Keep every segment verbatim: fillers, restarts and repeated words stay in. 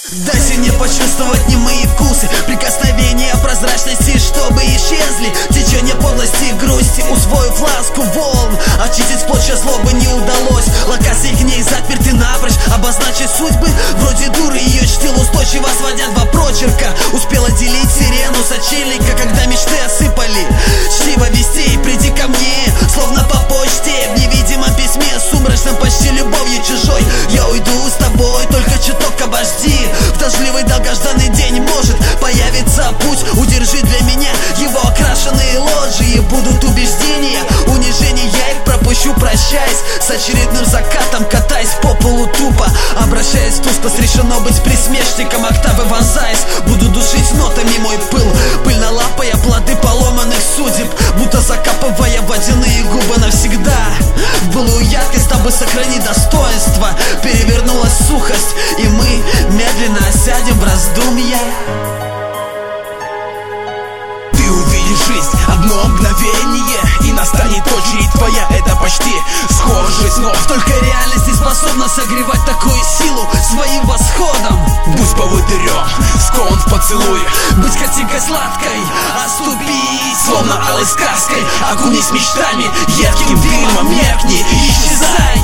Дайте мне почувствовать немые вкусы, прикосновения прозрачности, чтобы исчезли течение подлости и грусти. Усвоив ласку волн, очистить сплочь злобы не удалось. Локации к ней заперты напрочь, обозначить судьбы вроде дуры. Ее чтил устойчиво сводя два прочерка. Успела делить сирену сочельника, когда мечты осыпали. Чтиво вести, приди ко мне, словно по почте, в невидимом письме, сумрачном почти любовью чужой. Я уйду с тобой, только чуток обожди. В дождливый долгожданный день может появиться путь. Удержи для меня его окрашенные лоджии. Будут убеждения, унижения, я их пропущу, прощаясь с очередным закатом, катаясь по полу тупо, обращаясь тускло, срешено быть присмешником, октавы вонзаясь. Буду душить нотами мой пыл, пыльно лапая плоды поломанных судеб, будто закапывая водяные губы навсегда. В былую яркость, дабы сохранить достоинство, перевернулась сухость, и мы медленно осядем в раздумья. Ты увидишь жизнь одно мгновение, и настанет очередь твоя. Это почти схожий снов, только реальность не способна согревать такую силу своим восходом. Будь поводырем, скован в поцелуе, быть картинкой сладкой, оступись, словно алой сказкой. Окунись мечтами, едким дымом, меркни, исчезай.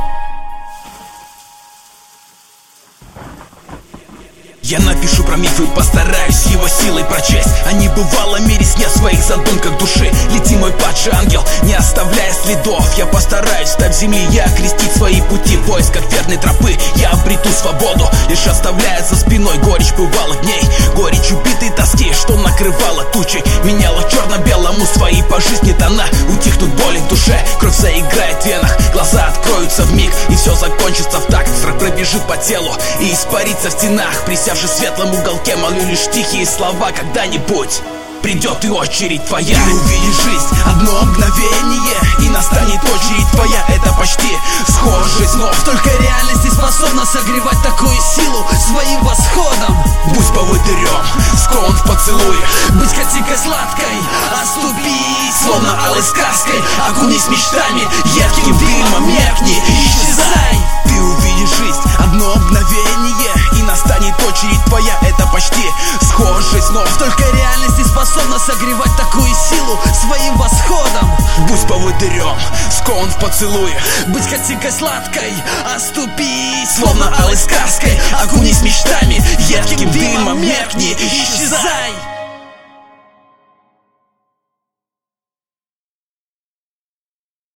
Я напишу про мифы, постараюсь его силой прочесть о небывалом мире, сне в своих задумках души. Лети, мой падший ангел, не оставляя следов. Я постараюсь стать земли, я окрестить свои пути. В поисках верной тропы я обрету свободу, лишь оставляя за спиной горечь бывалых дней. Горечь убитой тоски, что накрывала тучей, меняла черно-белому свои по жизни тона. Утихнут боли в душе, кровь заиграет в венах, глаза откроются вмиг, и все закончится в такт. Страх пробежит по телу и испарится в стенах. Присяв в светлом уголке молю лишь тихие слова. Когда-нибудь придет и очередь твоя. Ты увидишь жизнь одно мгновение, и настанет очередь твоя. Это почти схожий снов, только реальность не способна согревать такую силу своим восходом. Будь поводырем, скован в поцелуе, быть картинкой сладкой, оступись, словно алой сказкой. Окунись мечтами, едким дымом, меркни, исчезай. Ты увидишь жизнь одно мгновение, и настанет очередь твоя. Это почти схожий снов, только реальность не способна согревать такую силу своим восходом. Будь поводырем, скован в поцелуе, быть картинкой сладкой, оступись, словно алой сказкой. Окунись мечтами, едким дымом, меркни, исчезай.